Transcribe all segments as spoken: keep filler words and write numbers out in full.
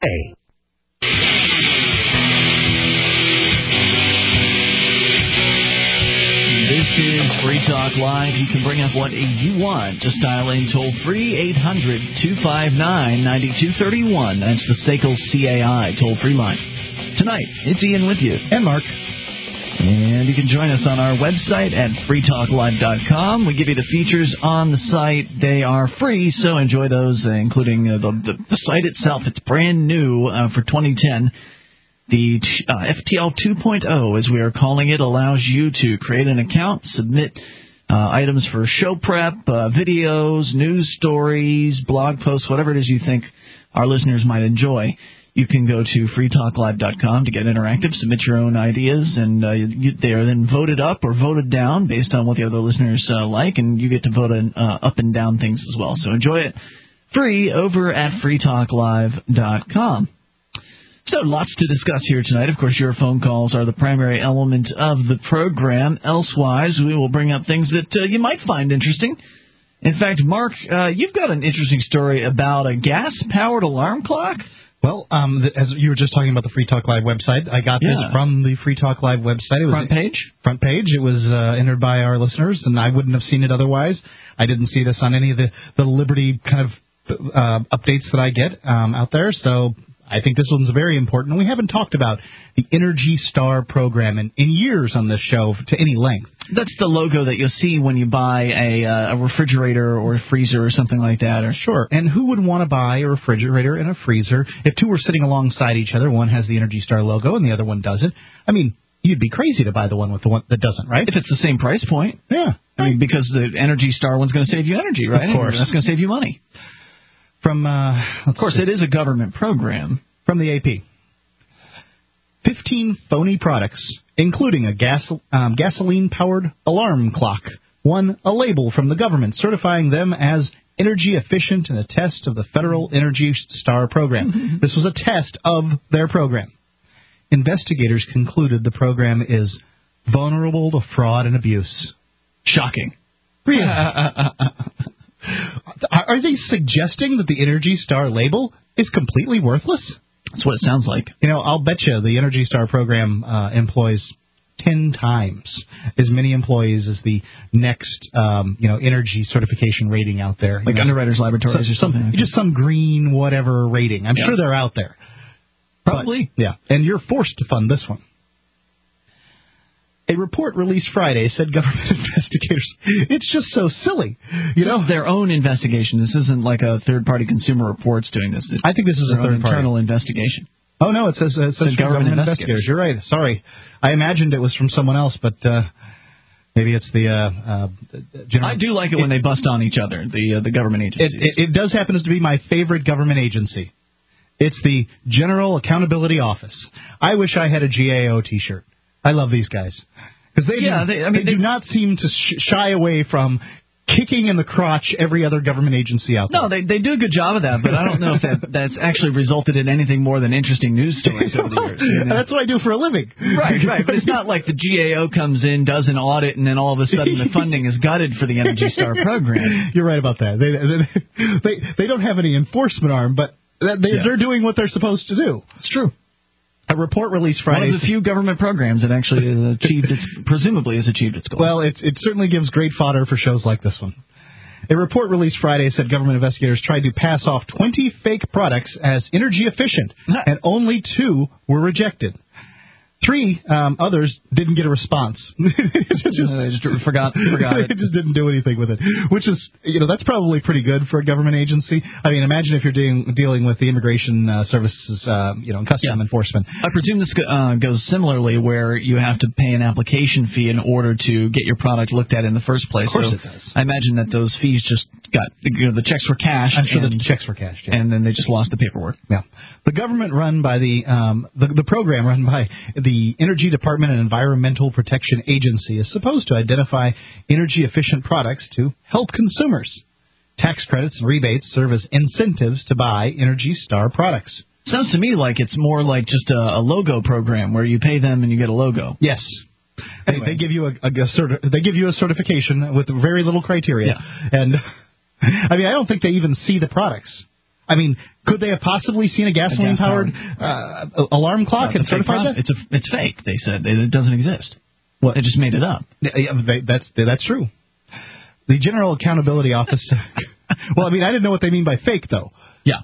today. This is Free Talk Live. You can bring up what you want. Just dial in toll-free eight hundred two five nine nine two three one. That's the S A C L C A I toll-free line. Tonight, it's Ian with you. And Mark. And you can join us on our website at free talk live dot com. We give you the features on the site. They are free, so enjoy those, uh, including uh, the, the, the site itself. It's brand new uh, for twenty ten. The uh, F T L two point oh, as we are calling it, allows you to create an account, submit uh, items for show prep, uh, videos, news stories, blog posts, whatever it is you think our listeners might enjoy. You can go to free talk live dot com to get interactive, submit your own ideas, and uh, you, they are then voted up or voted down based on what the other listeners uh, like, and you get to vote in, uh, up and down things as well. So enjoy it free over at free talk live dot com. So lots to discuss here tonight. Of course, your phone calls are the primary element of the program. Elsewise, we will bring up things that uh, you might find interesting. In fact, Mark, uh, you've got an interesting story about a gas-powered alarm clock. Well, um, the, as you were just talking about the Free Talk Live website, I got Yeah. this from the Free Talk Live website. It was Front page? Front page. It was uh, entered by our listeners, and I wouldn't have seen it otherwise. I didn't see this on any of the, the Liberty kind of uh, updates that I get um, out there, so I think this one's very important. We haven't talked about the Energy Star program in, in years on this show to any length. That's the logo that you'll see when you buy a, uh, a refrigerator or a freezer or something like that. Or Sure. And who would want to buy a refrigerator and a freezer if two were sitting alongside each other? One has the Energy Star logo and the other one doesn't. I mean, you'd be crazy to buy the one with the one that doesn't, right? If it's the same price point. Yeah. I mean, because the Energy Star one's going to save you energy, right? Of course. And that's going to save you money. From, uh, Of course, it is a government program. From the A P. fifteen phony products, including a gas, um, gasoline-powered alarm clock, won a label from the government certifying them as energy efficient and a test of the Federal Energy Star program. This was a test of their program. Investigators concluded the program is vulnerable to fraud and abuse. Shocking. Really? Are they suggesting that the Energy Star label is completely worthless? That's what it sounds like. You know, I'll bet you the Energy Star program uh, employs ten times as many employees as the next, um, you know, energy certification rating out there. Like you know, Underwriters Laboratories some, or something. Some, like just some green whatever rating. I'm Yeah. sure they're out there. Probably. But, yeah, and you're forced to fund this one. A report released Friday said government investigators, it's just so silly. You know, This is their own investigation. This isn't like a third-party Consumer Reports doing this. I think this is Their a own third party. internal investigation. Oh, no, it says, uh, it says Said from government government investigators. investigators. You're right. Sorry. I imagined it was from someone else, but uh, maybe it's the uh, uh, general. I do like it when they bust on each other, the uh, the government It, agencies. it, it does happen to be my favorite government agency. It's the General Accountability Office. I wish I had a G A O T-shirt. I love these guys. Because they, Yeah, do, they- I mean, they do they- not seem to sh- shy away from kicking in the crotch every other government agency out there. No, they they do a good job of that, but I don't know if that that's actually resulted in anything more than interesting news stories over the years. You know? That's what I do for a living. Right, right. But it's not like the G A O comes in, does an audit, and then all of a sudden the funding is gutted for the Energy Star program. You're right about that. They they they, they don't have any enforcement arm, but they, Yeah. they're doing what they're supposed to do. It's true. A report released Friday. One of the few government programs that actually has achieved its, presumably has achieved its goal. Well, it, it certainly gives great fodder for shows like this one. A report released Friday said government investigators tried to pass off twenty fake products as energy efficient, and only two were rejected. Three um, others didn't get a response. just, they just forgot, forgot it. They just didn't do anything with it, which is, you know, that's probably pretty good for a government agency. I mean, imagine if you're dealing, dealing with the Immigration uh, Services, uh, you know, and Customs Yeah. Enforcement. I presume this uh, goes similarly, where you have to pay an application fee in order to get your product looked at in the first place. Of course so it does. I imagine that those fees just got, you know, the checks were cashed. I'm sure and, the checks were cashed. Yeah. and then they just lost the paperwork. Yeah, the government run by the um, the, the program run by the Energy Department and Environmental Protection Agency is supposed to identify energy efficient products to help consumers. Tax credits and rebates serve as incentives to buy Energy Star products. Sounds to me like it's more like just a, a logo program where you pay them and you get a logo. Yes. Anyway. They, they give you a, a, a certi- they give you a certification with very little criteria, Yeah. and I mean I don't think they even see the products. I mean, could they have possibly seen a gasoline-powered uh, alarm clock no, and certified that? It's a, it's fake. They said it doesn't exist. What? They just made it up. Yeah, they, that's that's true. The General Accountability Office. Well, I mean, I didn't know what they mean by fake, though. Yeah.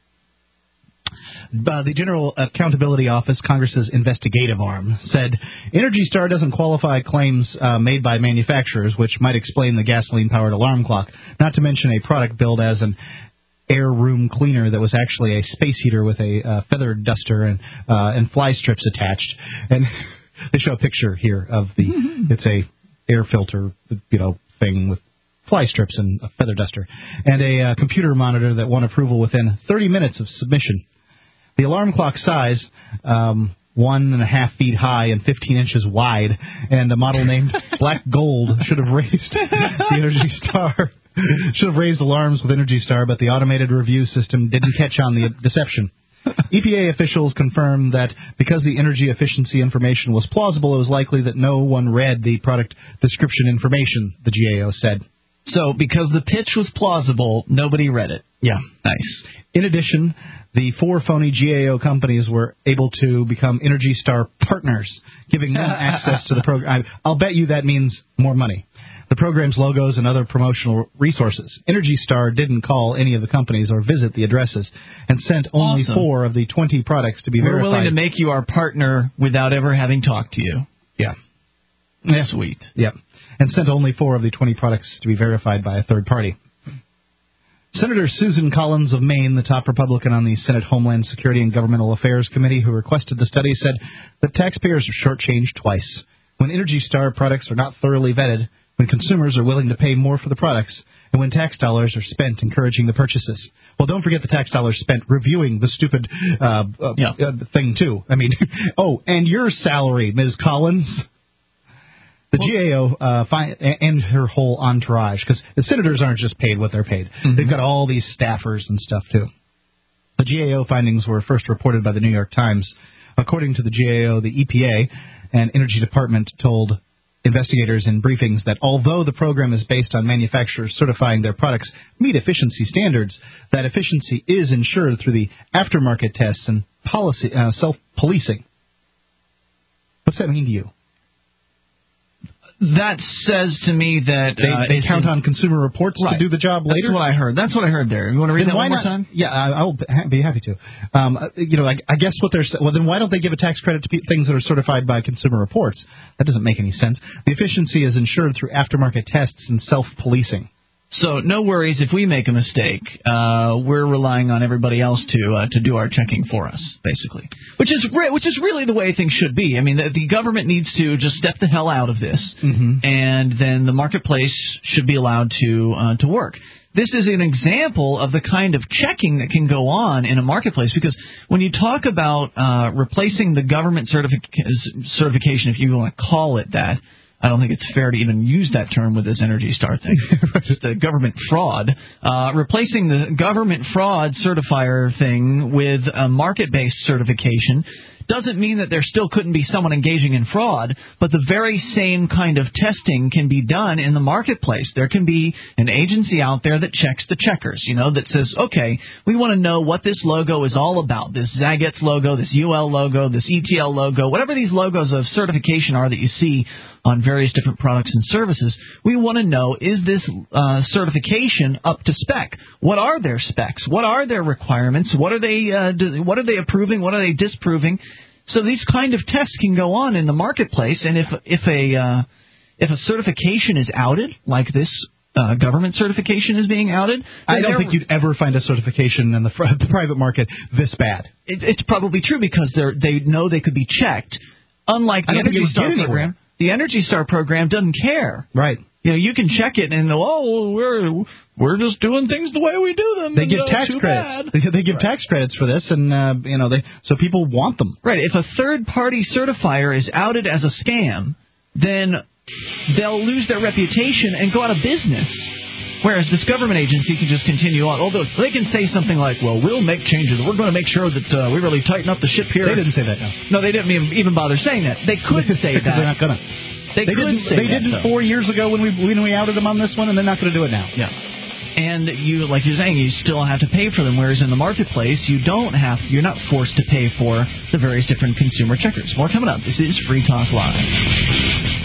Uh, the General Accountability Office, Congress's investigative arm, said Energy Star doesn't qualify claims uh, made by manufacturers, which might explain the gasoline-powered alarm clock, not to mention a product billed as an air room cleaner that was actually a space heater with a uh, feather duster and uh, and fly strips attached. And they show a picture here of the, it's a air filter, you know, thing with fly strips and a feather duster, and a uh, computer monitor that won approval within thirty minutes of submission. The alarm clock size, um, one and a half feet high and fifteen inches wide, and a model named Black Gold should have raised the Energy Star. Should have raised alarms with Energy Star, but the automated review system didn't catch on the deception. E P A officials confirmed that because the energy efficiency information was plausible, it was likely that no one read the product description information, the G A O said. So, because the pitch was plausible, nobody read it. Yeah. Nice. In addition, the four phony G A O companies were able to become Energy Star partners, giving them access to the program. I'll bet you that means more money. The program's logos and other promotional resources. Energy Star didn't call any of the companies or visit the addresses and sent only awesome. four of the twenty products to be We're verified. We're willing to make you our partner without ever having talked to you. Yeah. yeah. Sweet. Yep. And sent only four of the twenty products to be verified by a third party. Senator Susan Collins of Maine, the top Republican on the Senate Homeland Security and Governmental Affairs Committee who requested the study, said that taxpayers are shortchanged twice. When Energy Star products are not thoroughly vetted, when consumers are willing to pay more for the products, and when tax dollars are spent encouraging the purchases. Well, don't forget the tax dollars spent reviewing the stupid uh, uh, yeah. uh, thing, too. I mean, oh, and your salary, Miz Collins. The well, G A O uh, fi- and her whole entourage, because the senators aren't just paid what they're paid. Mm-hmm. They've got all these staffers and stuff, too. The G A O findings were first reported by the New York Times. According to the G A O, the E P A and Energy Department told investigators in briefings that although the program is based on manufacturers certifying their products meet efficiency standards, that efficiency is ensured through the aftermarket tests and policy uh, self-policing. What's that mean to you? That says to me that they, uh, they count on Consumer Reports right. to do the job later. That's what I heard. That's what I heard there. You want to read then that one more not, time? Yeah, I, I'll be happy to. Um, you know, I, I guess what they're well, then why don't they give a tax credit to pe- things that are certified by Consumer Reports? That doesn't make any sense. The efficiency is ensured through aftermarket tests and self-policing. So no worries if we make a mistake. Uh, we're relying on everybody else to uh, to do our checking for us, basically. Which is re- which is really the way things should be. I mean, the, the government needs to just step the hell out of this, mm-hmm. and then the marketplace should be allowed to uh, to work. This is an example of the kind of checking that can go on in a marketplace, because when you talk about uh, replacing the government certific- certification, if you want to call it that, I don't think it's fair to even use that term with this Energy Star thing. Just the government fraud. Uh, replacing the government fraud certifier thing with a market-based certification doesn't mean that there still couldn't be someone engaging in fraud, but the very same kind of testing can be done in the marketplace. There can be an agency out there that checks the checkers, you know, that says, okay, we want to know what this logo is all about, this Zagat's logo, this U L logo, this E T L logo, whatever these logos of certification are that you see on various different products and services. We want to know, is this uh, certification up to spec? What are their specs? What are their requirements? What are they uh, do, what are they approving? What are they disproving? So these kind of tests can go on in the marketplace, and if if a uh, if a certification is outed, like this uh, government certification is being outed, I don't think you'd ever find a certification in the, fr- the private market this bad. It, it's probably true because they they know they could be checked. Unlike the Energy Star program, the Energy Star program doesn't care. Right. You know, you can check it and oh, we're we're just doing things the way we do them. They give uh, tax credits. They, they give right. tax credits for this, and uh, you know, they so people want them. Right. If a third-party certifier is outed as a scam, then they'll lose their reputation and go out of business. Whereas this government agency can just continue on. Although they can say something like, well, we'll make changes. We're going to make sure that uh, we really tighten up the ship here. They didn't say that, no. No, they didn't even bother saying that. They could say that. They're not going to. They, they could didn't, say they that, didn't though. four years ago when we when we outed them on this one, and they're not going to do it now. Yeah. And you, like you're saying, you still have to pay for them, whereas in the marketplace, you don't have, you're not forced to pay for the various different consumer checkers. More coming up. This is Free Talk Live.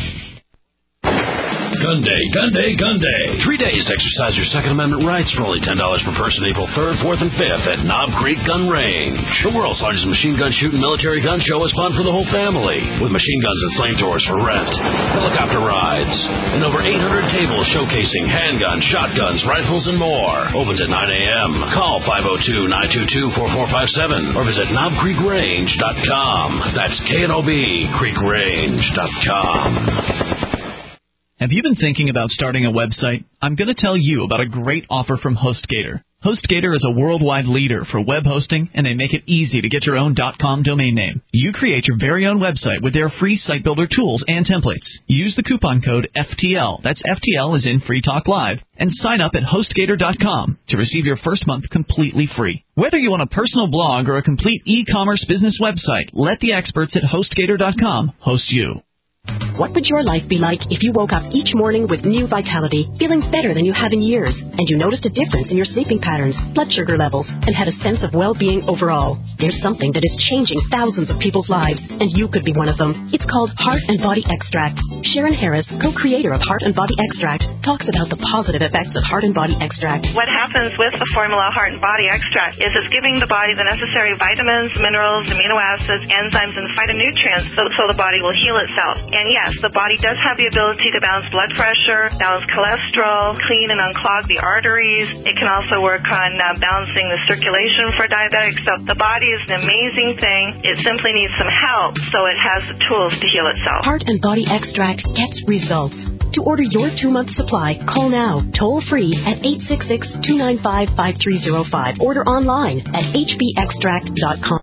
Gun Day, Gun Day, Gun Day. Three days to exercise your Second Amendment rights for only ten dollars per person April third, fourth, and fifth at Knob Creek Gun Range. The world's largest machine gun shooting military gun show is fun for the whole family, with machine guns and flamethrowers for rent, helicopter rides, and over eight hundred tables showcasing handguns, shotguns, rifles, and more. Opens at nine a.m. Call five oh two, nine two two, four four five seven or visit knob creek range dot com. That's K N O B, creek range dot com. Have you been thinking about starting a website? I'm going to tell you about a great offer from HostGator. HostGator is a worldwide leader for web hosting, and they make it easy to get your own .com domain name. You create your very own website with their free site builder tools and templates. Use the coupon code F T L, that's F T L as in Free Talk Live, and sign up at HostGator dot com to receive your first month completely free. Whether you want a personal blog or a complete e-commerce business website, let the experts at HostGator dot com host you. What would your life be like if you woke up each morning with new vitality, feeling better than you have in years, and you noticed a difference in your sleeping patterns, blood sugar levels, and had a sense of well-being overall? There's something that is changing thousands of people's lives, and you could be one of them. It's called Heart and Body Extract. Sharon Harris, co-creator of Heart and Body Extract, talks about the positive effects of Heart and Body Extract. What happens with the formula Heart and Body Extract is it's giving the body the necessary vitamins, minerals, amino acids, enzymes, and phytonutrients so, so the body will heal itself. And yes, the body does have the ability to balance blood pressure, balance cholesterol, clean and unclog the arteries. It can also work on uh, balancing the circulation for diabetics. So the body is an amazing thing. It simply needs some help, so it has the tools to heal itself. Heart and Body Extract gets results. To order your two-month supply, call now, toll-free at eight six six, two nine five, five three zero five. Order online at H B extract dot com.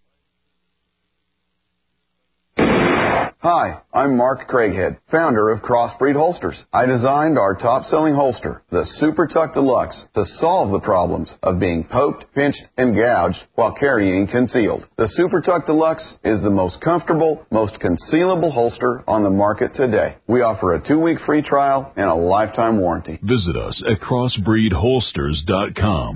Hi, I'm Mark Craighead, founder of Crossbreed Holsters. I designed our top-selling holster, the Super Tuck Deluxe, to solve the problems of being poked, pinched, and gouged while carrying concealed. The Super Tuck Deluxe is the most comfortable, most concealable holster on the market today. We offer a two-week free trial and a lifetime warranty. Visit us at crossbreed holsters dot com.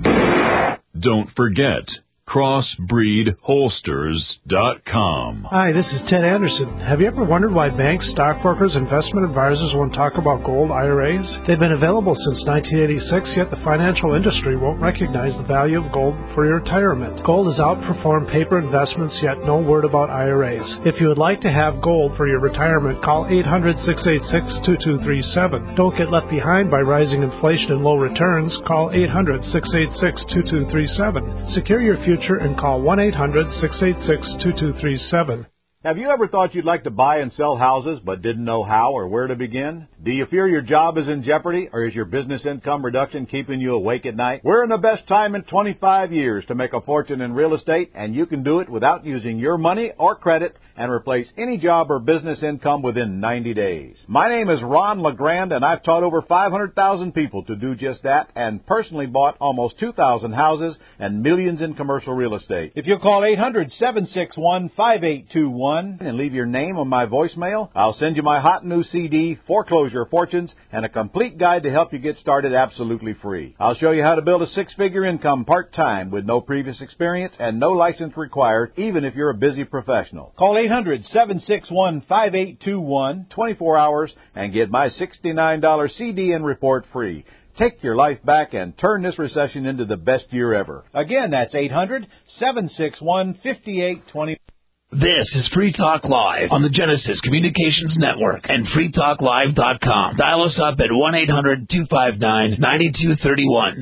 Don't forget, crossbreed holsters dot com. Hi, this is Ted Anderson. Have you ever wondered why banks, stockbrokers, investment advisors won't talk about gold I R As? They've been available since nineteen eighty-six, yet the financial industry won't recognize the value of gold for your retirement. Gold has outperformed paper investments, yet no word about I R As. If you would like to have gold for your retirement, call eight hundred, six eight six, two two three seven. Don't get left behind by rising inflation and low returns. Call eight hundred, six eight six, two two three seven. Secure your future and call one eight hundred, six eight six, two two three seven. Have you ever thought you'd like to buy and sell houses but didn't know how or where to begin? Do you fear your job is in jeopardy, or is your business income reduction keeping you awake at night? We're in the best time in twenty-five years to make a fortune in real estate, and you can do it without using your money or credit and replace any job or business income within ninety days. My name is Ron LeGrand, and I've taught over five hundred thousand people to do just that and personally bought almost two thousand houses and millions in commercial real estate. If you'll call eight hundred, seven six one, five eight two one and leave your name on my voicemail, I'll send you my hot new C D, Foreclosure Fortunes, and a complete guide to help you get started absolutely free. I'll show you how to build a six-figure income part-time with no previous experience and no license required, even if you're a busy professional. Call eight hundred, seven six one, five eight two one, twenty-four hours, and get my sixty-nine dollars C D and report free. Take your life back and turn this recession into the best year ever. Again, that's eight hundred, seven six one, five eight two one. This is Free Talk Live on the Genesis Communications Network and free talk live dot com. Dial us up at one eight hundred, two five nine, nine two three one.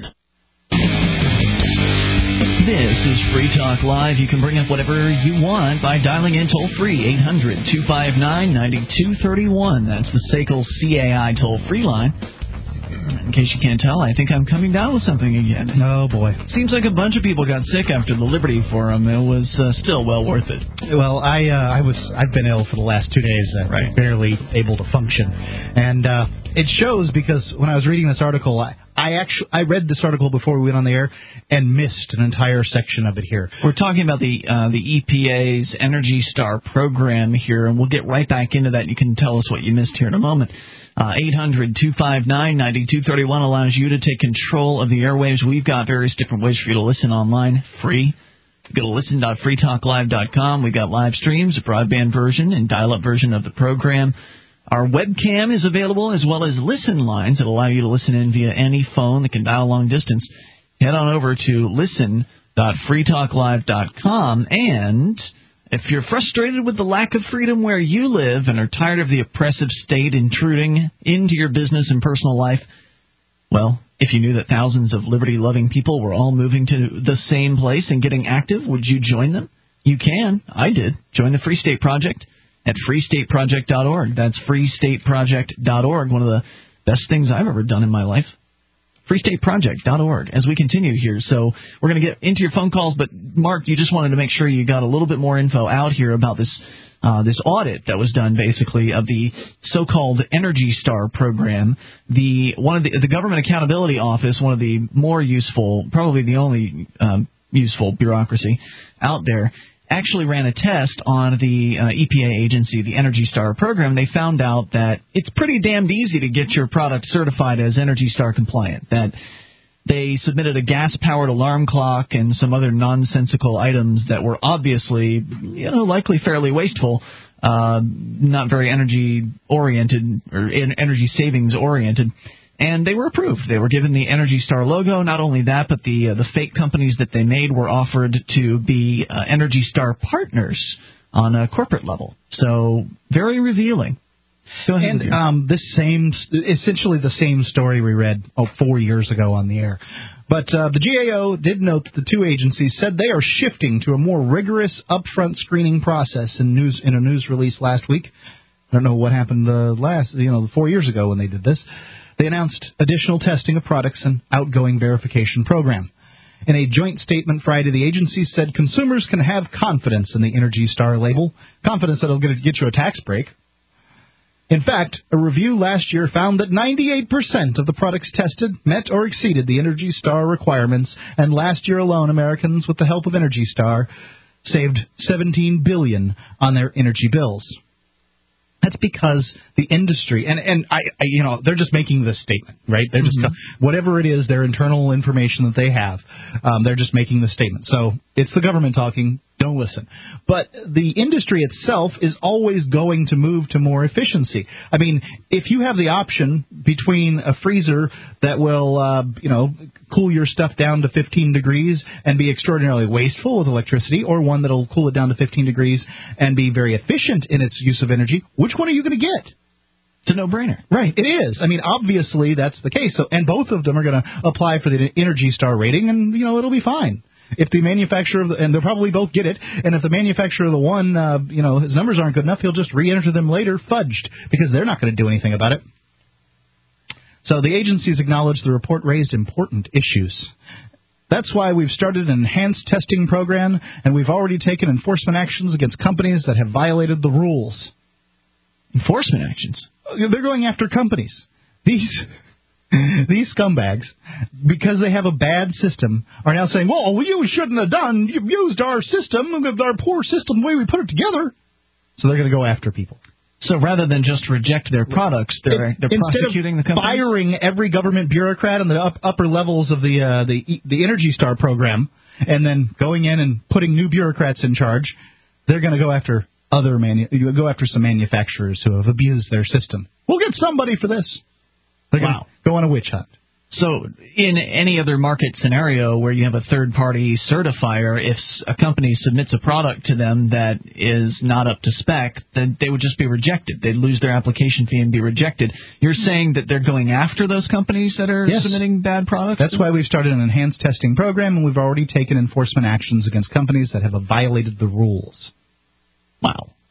This is Free Talk Live. You can bring up whatever you want by dialing in toll-free, eight hundred, two five nine, nine two three one. That's the S A C L C A I toll-free line. In case you can't tell, I think I'm coming down with something again. Oh, boy. Seems like a bunch of people got sick after the Liberty Forum. It was uh, still well worth it. Well, I uh, I was I've been ill for the last two days, uh, right. barely able to function, and uh, it shows because when I was reading this article, I, I actually I read this article before we went on the air and missed an entire section of it here. We're talking about the uh, the E P A's Energy Star program here, and we'll get right back into that. You can tell us what you missed here in a moment. Uh, eight hundred two five nine nine two three one allows you to take control of the airwaves. We've got various different ways for you to listen online, free. Go to listen dot free talk live dot com. We've got live streams, a broadband version, and dial-up version of the program. Our webcam is available, as well as listen lines that allow you to listen in via any phone that can dial long distance. Head on over to listen dot free talk live dot com, and if you're frustrated with the lack of freedom where you live and are tired of the oppressive state intruding into your business and personal life, well, if you knew that thousands of liberty-loving people were all moving to the same place and getting active, would you join them? You can. I did. Join the Free State Project at free state project dot org. That's free state project dot org, one of the best things I've ever done in my life. free state project dot org as we continue here. So we're going to get into your phone calls, but, Mark, you just wanted to make sure you got a little bit more info out here about this Uh, this audit that was done, basically, of the so-called Energy Star program. The one of the, the Government Accountability Office, one of the more useful, probably the only um, useful bureaucracy out there, actually ran a test on the uh, E P A agency, the Energy Star program. They found out that it's pretty damned easy to get your product certified as Energy Star compliant. That they submitted a gas-powered alarm clock and some other nonsensical items that were obviously, you know, likely fairly wasteful, uh, not very energy-oriented or energy savings-oriented, and they were approved. They were given the Energy Star logo. Not only that, but the uh, the fake companies that they made were offered to be uh, Energy Star partners on a corporate level. So very revealing. And um, this same, essentially the same story we read oh, four years ago on the air. But uh, the G A O did note that the two agencies said they are shifting to a more rigorous upfront screening process in news in a news release last week. I don't know what happened uh, last, you know, four years ago when they did this. They announced additional testing of products and outgoing verification program. In a joint statement Friday, the agencies said consumers can have confidence in the Energy Star label, confidence that it'll get you a tax break. In fact, a review last year found that ninety-eight percent of the products tested met or exceeded the Energy Star requirements, and last year alone, Americans, with the help of Energy Star, saved seventeen billion dollars on their energy bills. That's because the industry, and, and I, I, you know, they're just making this statement, right? They're just, mm-hmm. whatever it is, their internal information that they have, um, they're just making the statement. So it's the government talking. Don't listen. But the industry itself is always going to move to more efficiency. I mean, if you have the option between a freezer that will, uh, you know, cool your stuff down to fifteen degrees and be extraordinarily wasteful with electricity, or one that will cool it down to fifteen degrees and be very efficient in its use of energy, which one are you going to get? It's a no-brainer. Right, it is. I mean, obviously that's the case. So, and both of them are going to apply for the Energy Star rating, and, you know, it'll be fine. If the manufacturer of the, and they'll probably both get it, and if the manufacturer of the one, uh, you know, his numbers aren't good enough, he'll just re-enter them later fudged, because they're not going to do anything about it. So the agencies acknowledge the report raised important issues. That's why we've started an enhanced testing program, and we've already taken enforcement actions against companies that have violated the rules. Enforcement actions? They're going after companies. These... These scumbags, because they have a bad system, are now saying, well, you shouldn't have done, you've used our system, our poor system, the way we put it together. So they're going to go after people. So rather than just reject their products, they're, they're prosecuting the companies? Instead of firing every government bureaucrat in the up, upper levels of the, uh, the the Energy Star program, and then going in and putting new bureaucrats in charge, they're going to go after other manu- go after some manufacturers who have abused their system. We'll get somebody for this. They're wow. going to go on a witch hunt. So in any other market scenario where you have a third-party certifier, if a company submits a product to them that is not up to spec, then they would just be rejected. They'd lose their application fee and be rejected. You're saying that they're going after those companies that are yes. submitting bad products? That's why we've started an enhanced testing program, and we've already taken enforcement actions against companies that have violated the rules. Wow.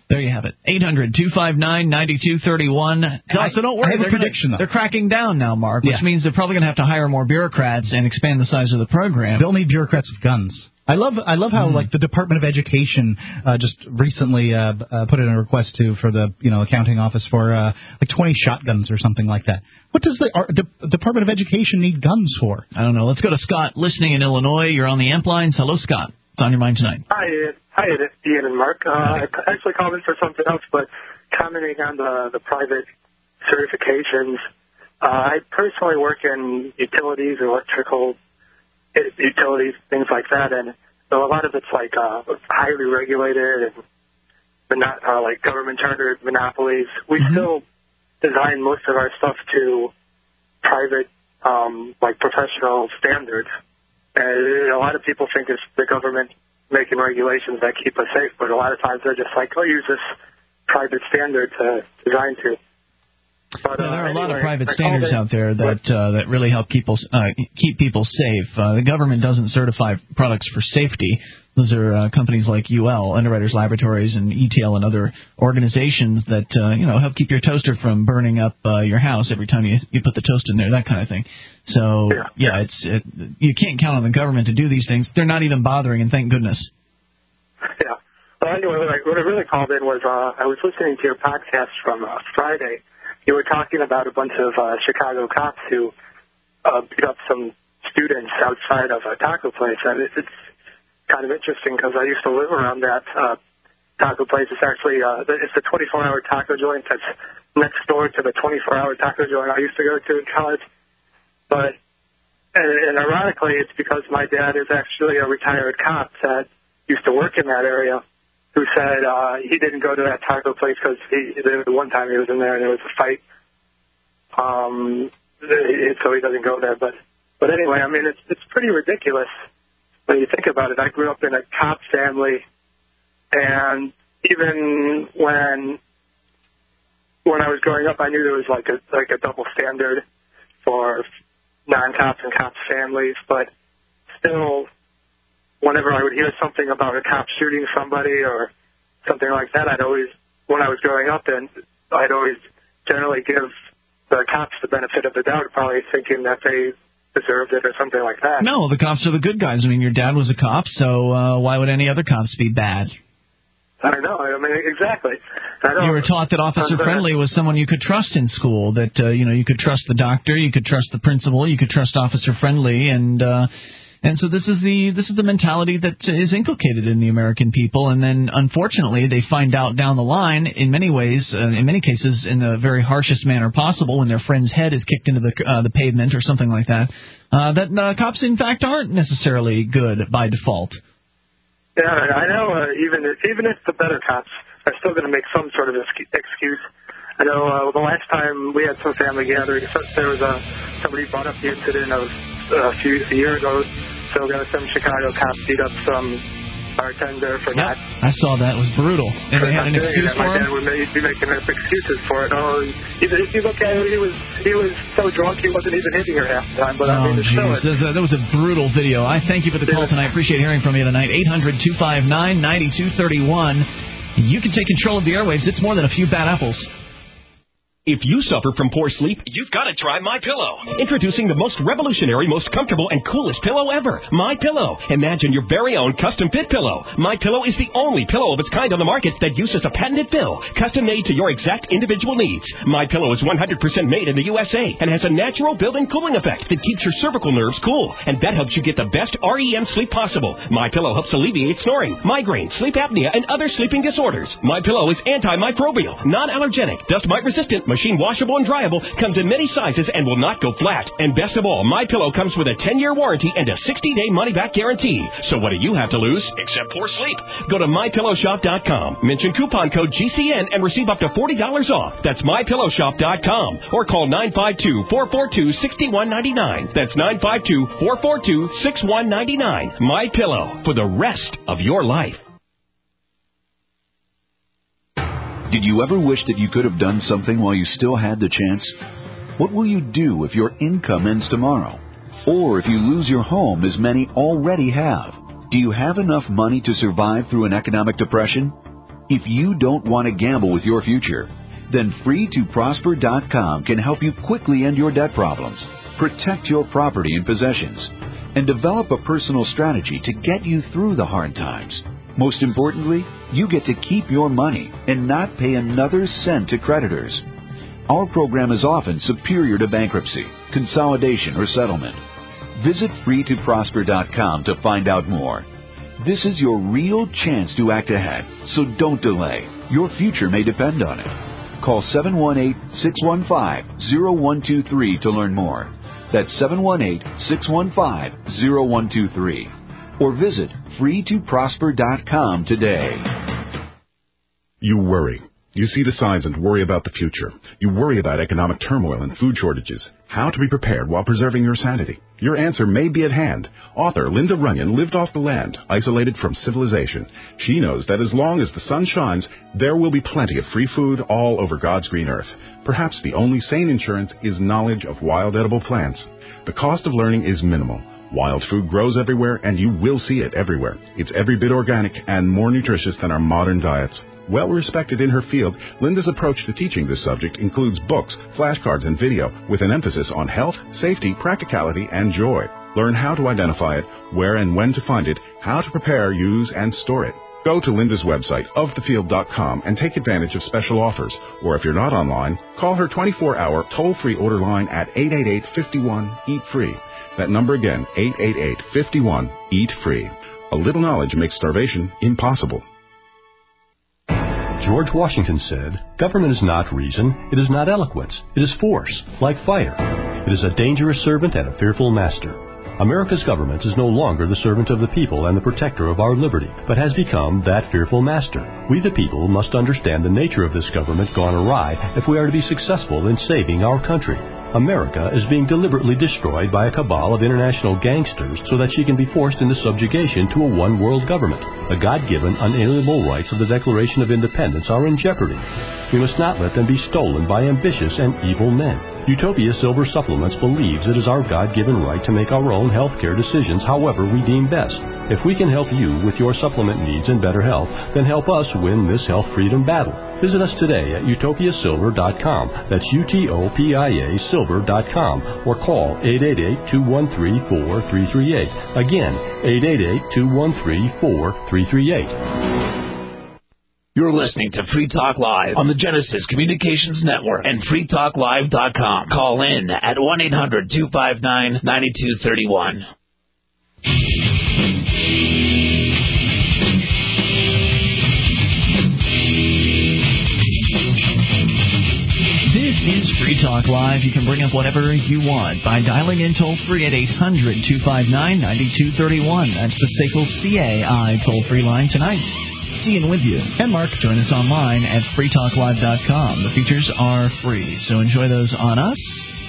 There you have it. eight hundred two five nine nine two three one. So don't worry. I have a they're prediction, gonna, though. They're cracking down now, Mark, which Yeah. means they're probably going to have to hire more bureaucrats and expand the size of the program. They'll need bureaucrats with guns. I love I love how Mm. like the Department of Education uh, just recently uh, uh, put in a request to for the you know accounting office for uh, like twenty shotguns or something like that. What does the uh, De- Department of Education need guns for? I don't know. Let's go to Scott, listening in Illinois. You're on the Amp lines. Hello, Scott. What's on your mind tonight? Hi, hi, Ian and Mark. Uh, I actually called in for something else, but commenting on the the private certifications. Uh, I personally work in utilities, electrical utilities, things like that, and so a lot of it's like uh, highly regulated and but not uh, like government chartered monopolies. We mm-hmm. still design most of our stuff to private, um, like professional standards. And a lot of people think it's the government making regulations that keep us safe, but a lot of times they're just like, oh, use this private standard to design to. But, yeah, there are uh, a lot anyway, of private I standards out there that uh, that really help people uh, keep people safe. Uh, the government doesn't certify products for safety. Those are uh, companies like U L, Underwriters Laboratories, and E T L, and other organizations that uh, you know help keep your toaster from burning up uh, your house every time you you put the toast in there, that kind of thing. So yeah, yeah, it's it, you can't count on the government to do these things. They're not even bothering, and thank goodness. Yeah. Well, anyway, like, what I really called in was uh, I was listening to your podcast from uh, Friday. You were talking about a bunch of uh, Chicago cops who uh, beat up some students outside of a taco place. And it, it's kind of interesting because I used to live around that uh, taco place. It's actually uh, it's a twenty-four hour taco joint that's next door to the twenty-four hour taco joint I used to go to in college. But and, and ironically, it's because my dad is actually a retired cop that used to work in that area, who said uh, he didn't go to that taco place because he, the one time he was in there and there was a fight, um, so he doesn't go there. But but anyway, I mean, it's it's pretty ridiculous when you think about it. I grew up in a cop family, and even when when I was growing up, I knew there was like a like a double standard for non-cops and cops families, but still, whenever I would hear something about a cop shooting somebody or something like that, I'd always, when I was growing up, then I'd always generally give the cops the benefit of the doubt, probably thinking that they deserved it or something like that. No, the cops are the good guys. I mean, your dad was a cop, so uh, why would any other cops be bad? I don't know. I mean, exactly. I don't, you were taught that Officer Friendly was someone you could trust in school, that, uh, you know, you could trust the doctor, you could trust the principal, you could trust Officer Friendly, and... Uh, And so this is the this is the mentality that is inculcated in the American people, and then unfortunately they find out down the line, in many ways, uh, in many cases, in the very harshest manner possible, when their friend's head is kicked into the uh, the pavement or something like that, uh, that uh, cops in fact aren't necessarily good by default. Yeah, I know. Uh, even if, even if the better cops are still going to make some sort of excuse. I know uh, the last time we had some family gathering, there was a somebody brought up the incident of uh, a few a year ago. So some Chicago cops beat up some bartender for yep, not. I saw that. It was brutal. And they had an excuse for my him? dad would be making up excuses for it. Oh, even if you look at it, he was he was so drunk he wasn't even hitting her half the time. But oh, I mean, it's geez. Still, that was a brutal video. I thank you for the call tonight. Appreciate hearing from you tonight. eight hundred two five nine nine two three one. You can take control of the airwaves. It's more than a few bad apples. If you suffer from poor sleep, you've got to try MyPillow. Introducing the most revolutionary, most comfortable, and coolest pillow ever, MyPillow. Imagine your very own custom-fit pillow. MyPillow is the only pillow of its kind on the market that uses a patented fill, custom-made to your exact individual needs. MyPillow is one hundred percent made in the U S A and has a natural built-in cooling effect that keeps your cervical nerves cool, and that helps you get the best R E M sleep possible. MyPillow helps alleviate snoring, migraine, sleep apnea, and other sleeping disorders. MyPillow is antimicrobial, non-allergenic, dust mite resistant, machine washable and dryable, comes in many sizes and will not go flat. And best of all, MyPillow comes with a ten-year warranty and a sixty-day money-back guarantee. So what do you have to lose except poor sleep? Go to my pillow shop dot com, mention coupon code G C N, and receive up to forty dollars off. That's my pillow shop dot com, or call nine five two, four four two, six one nine nine. That's nine five two, four four two, six one nine nine. MyPillow, for the rest of your life. Did you ever wish that you could have done something while you still had the chance? What will you do if your income ends tomorrow? Or if you lose your home, as many already have? Do you have enough money to survive through an economic depression? If you don't want to gamble with your future, then free to prosper dot com can help you quickly end your debt problems, protect your property and possessions, and develop a personal strategy to get you through the hard times. Most importantly, you get to keep your money and not pay another cent to creditors. Our program is often superior to bankruptcy, consolidation, or settlement. Visit free to prosper dot com to find out more. This is your real chance to act ahead, so don't delay. Your future may depend on it. Call seven one eight, six one five, zero one two three to learn more. That's seven one eight, six one five, zero one two three. Or visit free to prosper dot com today. You worry. You see the signs and worry about the future. You worry about economic turmoil and food shortages. How to be prepared while preserving your sanity. Your answer may be at hand. Author Linda Runyon lived off the land, isolated from civilization. She knows that as long as the sun shines, there will be plenty of free food all over God's green earth. Perhaps the only sane insurance is knowledge of wild edible plants. The cost of learning is minimal. Wild food grows everywhere, and you will see it everywhere. It's every bit organic and more nutritious than our modern diets. Well respected in her field, Linda's approach to teaching this subject includes books, flashcards, and video with an emphasis on health, safety, practicality, and joy. Learn how to identify it, where and when to find it, how to prepare, use, and store it. Go to Linda's website, of the field dot com, and take advantage of special offers. Or if you're not online, call her twenty-four hour toll-free order line at eight eight eight, five one, eat free. That number again, eight eight eight, five one, eat free. A little knowledge makes starvation impossible. George Washington said, "Government is not reason, it is not eloquence, it is force, like fire. It is a dangerous servant and a fearful master." America's government is no longer the servant of the people and the protector of our liberty, but has become that fearful master. We the people must understand the nature of this government gone awry if we are to be successful in saving our country. America is being deliberately destroyed by a cabal of international gangsters so that she can be forced into subjugation to a one-world government. The God-given, unalienable rights of the Declaration of Independence are in jeopardy. We must not let them be stolen by ambitious and evil men. Utopia Silver Supplements believes it is our God-given right to make our own health care decisions however we deem best. If we can help you with your supplement needs and better health, then help us win this health freedom battle. Visit us today at utopia silver dot com. That's U T O P I A silver dot com. Or call eight eight eight, two one three, four three three eight. Again, eight eight eight, two one three, four three three eight. You're listening to Free Talk Live on the Genesis Communications Network and free talk live dot com. Call in at one eight hundred, two five nine, nine two three one. This is Free Talk Live. You can bring up whatever you want by dialing in toll-free at eight hundred, two five nine, nine two three one. That's the S A C L C A I toll-free line tonight. Ian with you. And Mark, join us online at free talk live dot com. The features are free, so enjoy those on us.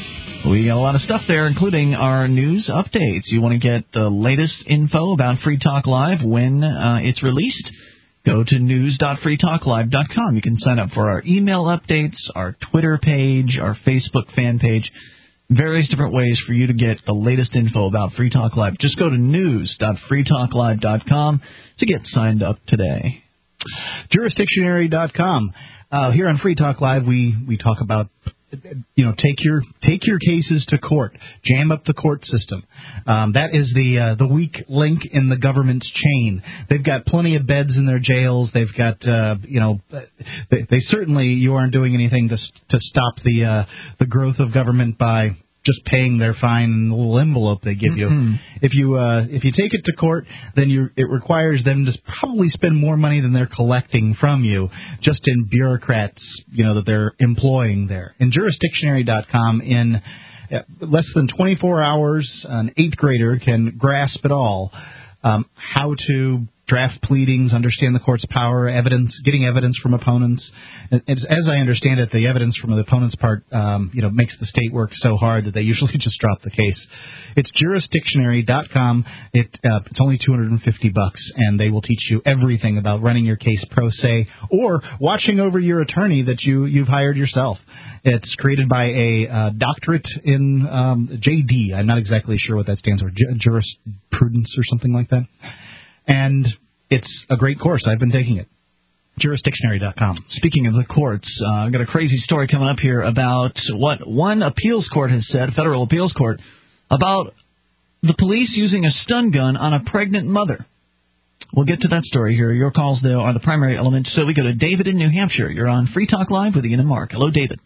We got a lot of stuff there, including our news updates. You want to get the latest info about Free Talk Live when uh, it's released? Go to news dot free talk live dot com. You can sign up for our email updates, our Twitter page, our Facebook fan page. Various different ways for you to get the latest info about Free Talk Live. Just go to news dot free talk live dot com to get signed up today. Jurisdictionary dot com. Uh, here on Free Talk Live, we, we talk about, you know, take your take your cases to court, jam up the court system. Um, that is the uh, the weak link in the government's chain. They've got plenty of beds in their jails. They've got, uh, you know, they, they certainly you aren't doing anything to to stop the uh, the growth of government by just paying their fine in the little envelope they give you. Mm-hmm. If you uh, if you take it to court, then you it requires them to probably spend more money than they're collecting from you, just in bureaucrats, you know, that they're employing there. In jurisdictionary dot com, in less than twenty-four hours, an eighth grader can grasp it all. Um, how to draft pleadings, understand the court's power, evidence, getting evidence from opponents. As, as I understand it, the evidence from the opponent's part, um, you know, makes the state work so hard that they usually just drop the case. It's jurisdictionary dot com. It uh, it's only two hundred fifty bucks, and they will teach you everything about running your case pro se or watching over your attorney that you you've hired yourself. It's created by a uh, doctorate in um, J D. I'm not exactly sure what that stands for, J- jurisprudence or something like that. And it's a great course. I've been taking it. Jurisdictionary dot com. Speaking of the courts, uh, I've got a crazy story coming up here about what one appeals court has said, federal appeals court, about the police using a stun gun on a pregnant mother. We'll get to that story here. Your calls, though, are the primary element. So we go to David in New Hampshire. You're on Free Talk Live with Ian and Mark. Hello, David.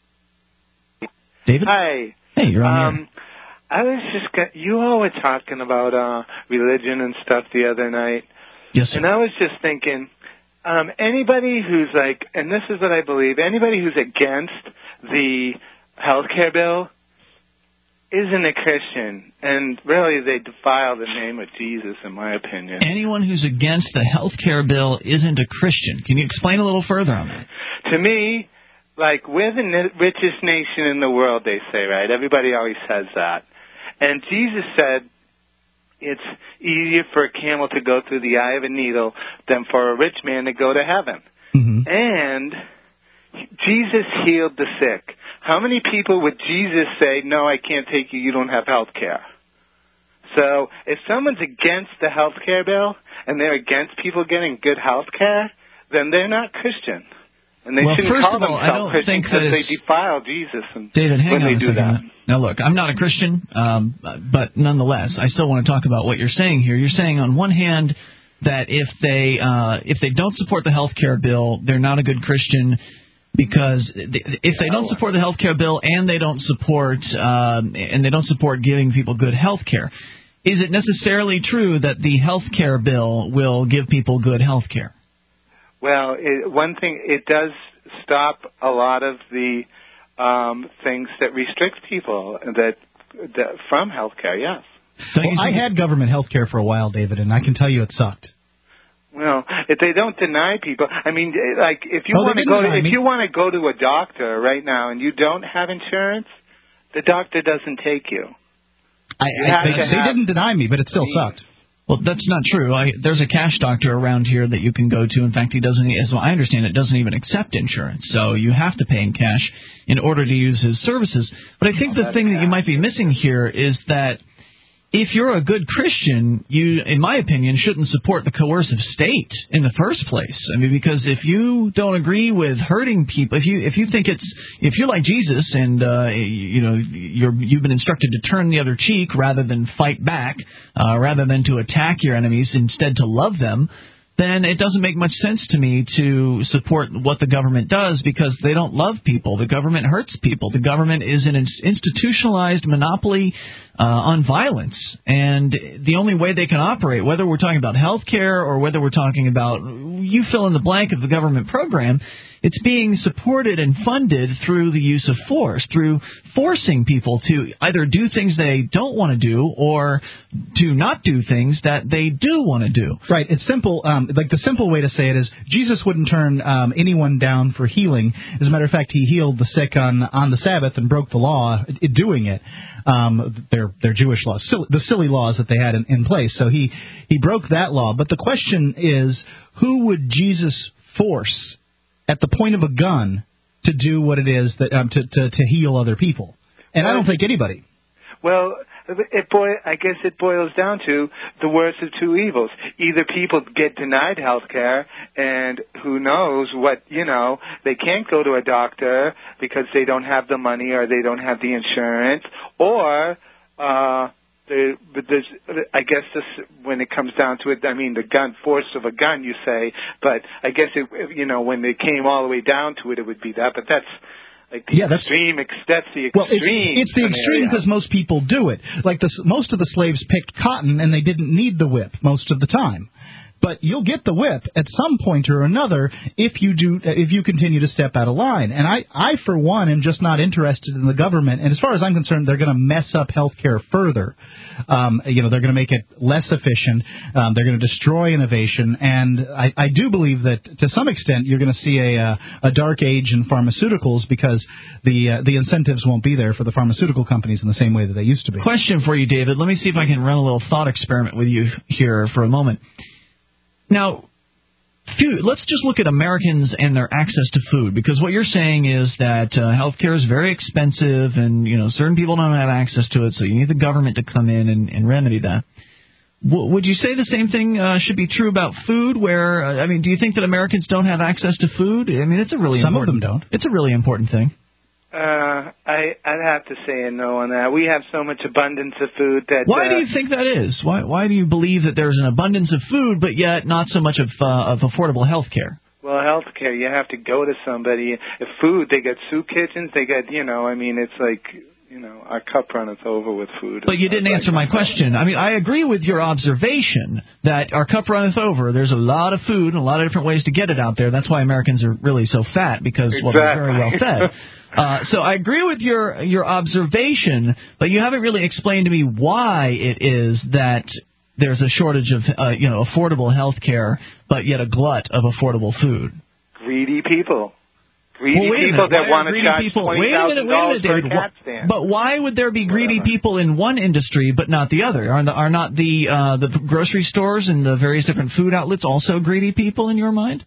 David? Hi. Hey, you're on um, I was just, got, you all were talking about uh, religion and stuff the other night. Yes, sir. And I was just thinking, um, anybody who's like, and this is what I believe, anybody who's against the health care bill isn't a Christian, and really they defile the name of Jesus, in my opinion. Anyone who's against the health care bill isn't a Christian. Can you explain a little further on that? To me, like, we're the n- richest nation in the world, they say, right? Everybody always says that. And Jesus said it's easier for a camel to go through the eye of a needle than for a rich man to go to heaven. Mm-hmm. And Jesus healed the sick. How many people would Jesus say, no, I can't take you, you don't have health care? So if someone's against the health care bill and they're against people getting good health care, then they're not Christian. And they well, shouldn't first call of all, I themselves don't Christian think that because they it's... defile Jesus and David, hang when on they a do second. that. Now, look, I'm not a Christian, um, but nonetheless, I still want to talk about what you're saying here. You're saying, on one hand, that if they uh, if they don't support the health care bill, they're not a good Christian, because if they don't support the health care bill and they don't support um, and they don't support giving people good health care, is it necessarily true that the health care bill will give people good health care? Well, it, one thing, it does stop a lot of the um, things that restrict people that, that from health care, yes. Well, I had government health care for a while, David, and I can tell you it sucked. Well, if they don't deny people, I mean, like if you Oh, want they to go, didn't if deny you me. want to go to a doctor right now and you don't have insurance, the doctor doesn't take you. I, You I, have they, to they have- didn't deny me, but it still sucked. Well, that's not true. I, there's a cash doctor around here that you can go to. In fact, he doesn't, as I understand it, doesn't even accept insurance. So you have to pay in cash in order to use his services. But I think the thing that you might be missing here is that if you're a good Christian, you, in my opinion, shouldn't support the coercive state in the first place. I mean, because if you don't agree with hurting people, if you if you think it's if you're like Jesus and uh, you know you're you've been instructed to turn the other cheek rather than fight back, uh, rather than to attack your enemies, instead to love them, then it doesn't make much sense to me to support what the government does, because they don't love people. The government hurts people. The government is an institutionalized monopoly uh, on violence, and the only way they can operate, whether we're talking about health care or whether we're talking about, you fill in the blank of the government program, it's being supported and funded through the use of force, through forcing people to either do things they don't want to do or to not do things that they do want to do. Right. It's simple. Um, like the simple way to say it is Jesus wouldn't turn um, anyone down for healing. As a matter of fact, he healed the sick on on the Sabbath and broke the law doing it. Um, their their Jewish laws, silly, the silly laws that they had in, in place. So he he broke that law. But the question is, who would Jesus force at the point of a gun to do what it is that um, to, to to heal other people? And I don't think anybody. Well, it boy, I guess it boils down to the worst of two evils. Either people get denied health care, and who knows what, you know, they can't go to a doctor because they don't have the money or they don't have the insurance, or uh, the, but there's, I guess this, when it comes down to it, I mean, the gun, force of a gun, you say, but I guess, it, you know, when they came all the way down to it, it would be that, but that's, Like the yeah, that's, extreme, ex- that's the extreme. Well, it's, it's the extreme because most people do it. Like the, most of the slaves picked cotton and they didn't need the whip most of the time. But you'll get the whip at some point or another if you do if you continue to step out of line. And I, I for one, am just not interested in the government. And as far as I'm concerned, they're going to mess up health care further. Um, you know, they're going to make it less efficient. Um, they're going to destroy innovation. And I, I do believe that to some extent you're going to see a uh, a dark age in pharmaceuticals because the uh, the incentives won't be there for the pharmaceutical companies in the same way that they used to be. Question for you, David. Let me see if I can run a little thought experiment with you here for a moment. Now, few, let's just look at Americans and their access to food, because what you're saying is that uh, health care is very expensive and, you know, certain people don't have access to it, so you need the government to come in and, and remedy that. W- would you say the same thing uh, should be true about food? Where uh, I mean, do you think that Americans don't have access to food? I mean, it's a really Some important, of them don't. It's a really important thing. Uh, I I'd have to say a no on that. We have so much abundance of food that. Why uh, do you think that is? Why why do you believe that there's an abundance of food, but yet not so much of uh, of affordable health care? Well, healthcare, you have to go to somebody. If food, they got soup kitchens. They got, you know, I mean, it's like, you know, our cup runneth over with food. But you didn't answer my question. I mean, I agree with your observation that our cup runneth over. There's a lot of food and a lot of different ways to get it out there. That's why Americans are really so fat, because, well, they're very well fed. Uh, so I agree with your your observation, but you haven't really explained to me why it is that there's a shortage of, uh, you know, affordable health care, but yet a glut of affordable food. Greedy people. Greedy well, people that want to charge people? twenty thousand dollars for a cat stand. But why would there be greedy people in one industry but not the other? Are, the, are not the uh, the grocery stores and the various different food outlets also greedy people in your mind?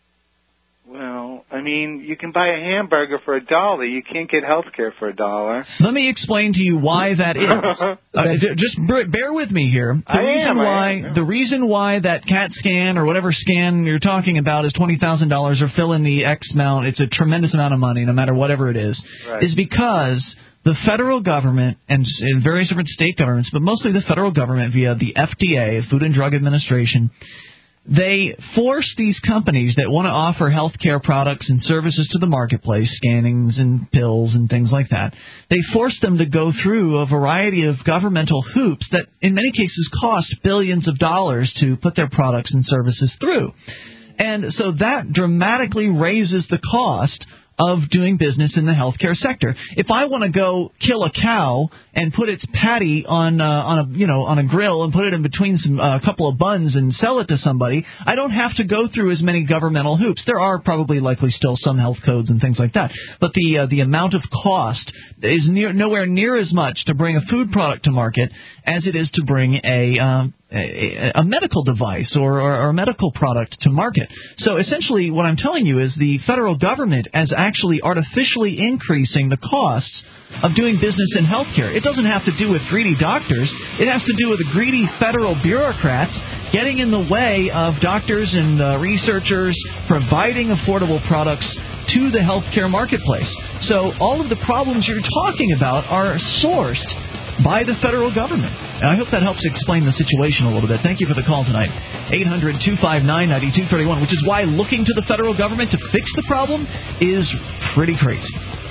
Well, I mean, you can buy a hamburger for a dollar. You can't get health care for a dollar. Let me explain to you why that is. uh, just bear with me here. The I reason am, why I am. the reason why that CAT scan or whatever scan you're talking about is twenty thousand dollars or fill in the X amount, it's a tremendous amount of money, no matter whatever it is, Right. is because the federal government and, and various different state governments, but mostly the federal government via the F D A, Food and Drug Administration, they force these companies that want to offer health care products and services to the marketplace, scannings and pills and things like that, they force them to go through a variety of governmental hoops that in many cases cost billions of dollars to put their products and services through. And so that dramatically raises the cost of doing business in the healthcare sector. If I want to go kill a cow and put its patty on uh, on a you know on a grill and put it in between some a uh, couple of buns and sell it to somebody, I don't have to go through as many governmental hoops. There are probably likely still some health codes and things like that, but the uh, the amount of cost is near, nowhere near as much to bring a food product to market as it is to bring a um, A, a medical device or, or, or a medical product to market. So essentially what I'm telling you is the federal government is actually artificially increasing the costs of doing business in healthcare. It doesn't have to do with greedy doctors. It has to do with the greedy federal bureaucrats getting in the way of doctors and uh, researchers providing affordable products to the healthcare marketplace. So all of the problems you're talking about are sourced by the federal government. And I hope that helps explain the situation a little bit. Thank you for the call tonight. eight hundred two five nine nine two three one, which is why looking to the federal government to fix the problem is pretty crazy.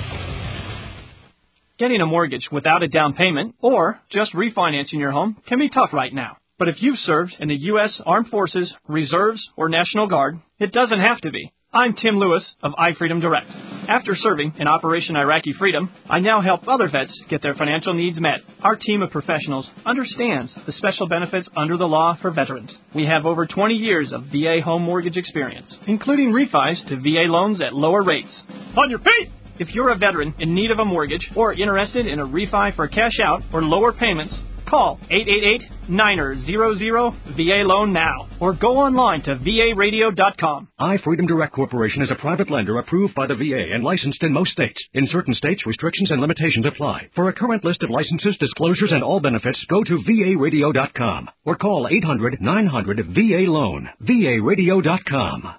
Getting a mortgage without a down payment or just refinancing your home can be tough right now. But if you've served in the U S Armed Forces, Reserves, or National Guard, it doesn't have to be. I'm Tim Lewis of iFreedom Direct. After serving in Operation Iraqi Freedom, I now help other vets get their financial needs met. Our team of professionals understands the special benefits under the law for veterans. We have over twenty years of V A home mortgage experience, including refis to V A loans at lower rates. On your feet! If you're a veteran in need of a mortgage or interested in a refi for cash out or lower payments, call eight eight eight, nine zero zero, V A loan now or go online to V A radio dot com. iFreedom Direct Corporation is a private lender approved by the V A and licensed in most states. In certain states, restrictions and limitations apply. For a current list of licenses, disclosures, and all benefits, go to V A radio dot com or call eight hundred, nine hundred, V A loan. V A radio dot com.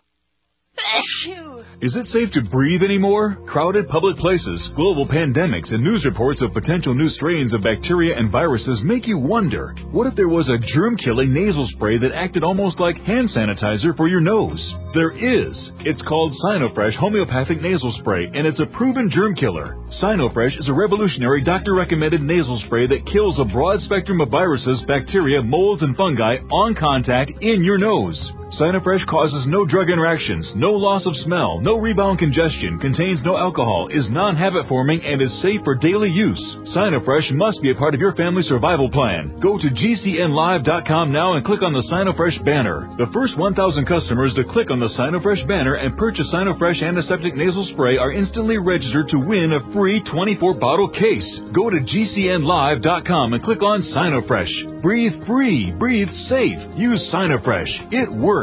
Is it safe to breathe anymore? Crowded public places, global pandemics, and news reports of potential new strains of bacteria and viruses make you wonder, what if there was a germ-killing nasal spray that acted almost like hand sanitizer for your nose? There is. It's called Sinofresh Homeopathic Nasal Spray, and it's a proven germ killer. Sinofresh is a revolutionary doctor-recommended nasal spray that kills a broad spectrum of viruses, bacteria, molds, and fungi on contact in your nose. Sinofresh causes no drug interactions, no loss of smell, no rebound congestion, contains no alcohol, is non-habit forming, and is safe for daily use. Sinofresh must be a part of your family survival plan. Go to G C N live dot com now and click on the Sinofresh banner. The first one thousand customers to click on the Sinofresh banner and purchase Sinofresh Antiseptic Nasal Spray are instantly registered to win a free twenty-four bottle case. Go to G C N live dot com and click on Sinofresh. Breathe free, breathe safe. Use Sinofresh. It works.